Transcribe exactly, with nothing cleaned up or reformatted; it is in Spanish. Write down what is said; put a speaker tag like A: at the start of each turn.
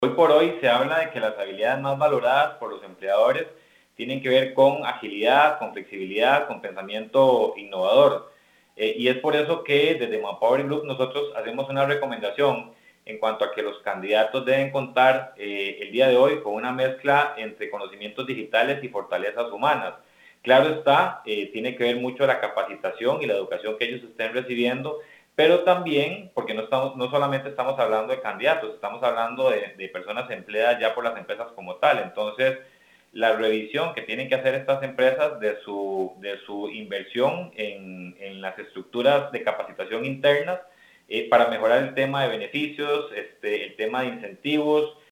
A: Hoy por hoy se habla de que las habilidades más valoradas por los empleadores tienen que ver con agilidad, con flexibilidad, con pensamiento innovador. Eh, y es por eso que desde Manpower Group nosotros hacemos una recomendación en cuanto a que los candidatos deben contar eh, el día de hoy con una mezcla entre conocimientos digitales y fortalezas humanas. Claro está, eh, tiene que ver mucho la capacitación y la educación que ellos estén recibiendo, pero también, porque no, estamos, no solamente estamos hablando de candidatos, estamos hablando de, de personas empleadas ya por las empresas como tal. Entonces, la revisión que tienen que hacer estas empresas de su, de su inversión en, en las estructuras de capacitación internas eh, para mejorar el tema de beneficios, este, el tema de incentivos,